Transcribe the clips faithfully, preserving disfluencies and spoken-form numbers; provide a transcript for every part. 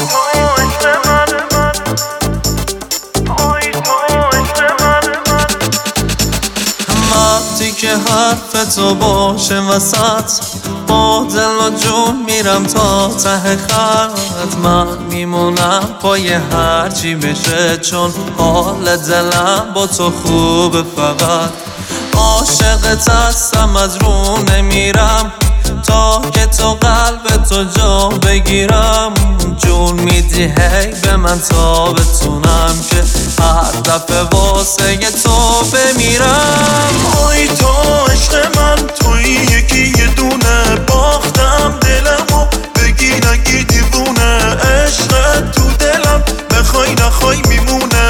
وقتی که حرف تو باشه وسط با دل و جون میرم تا ته خط. من میمونم پای هرچی بشه چون حال دلم با تو خوبه. فقط عاشقت هستم از رو نمیرم تا که تو قلب تو جا بگیرم. جون میدی هی به من تا بتونم که هر دفعه واسه تو بمیرم. آی تو عشق من توی یکی یه دونه باختم دلمو بگی نگی دیوونه. عشق تو دلم بخوای نخوای میمونه.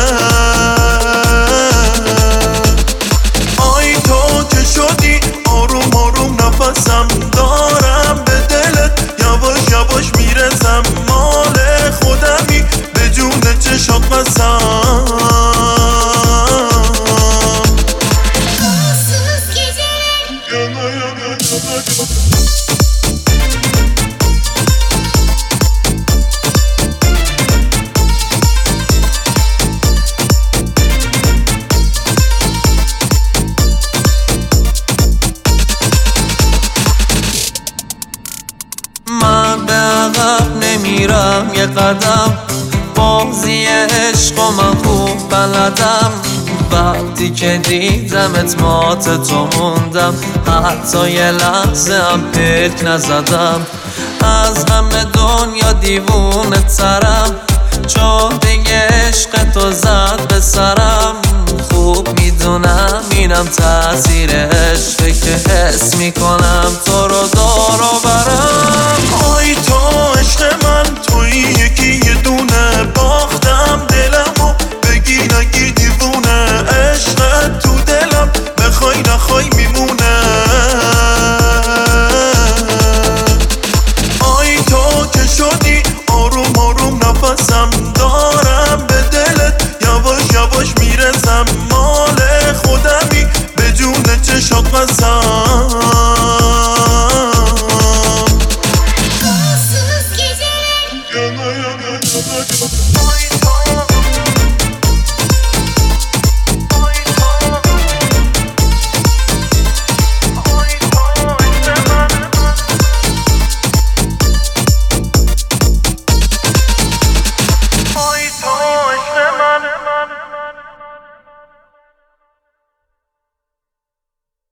آی تو که شدی آروم آروم نفسم دارم به دلت یواش یواش میرسم. مال خودمی به جون چشات بسم. من به عقب نمیرم یه قدم بازی عشق و من خوب بلدم. وقتی که دیدمت مات تو موندم حتی یه لحظه هم پلک نزدم. از همه دنیا دیوونه ترم چون دیگه عشق تو زد به سرم. خوب میدونم اینم تاثیر عشقه که حس میکنم تو رو دور و برم.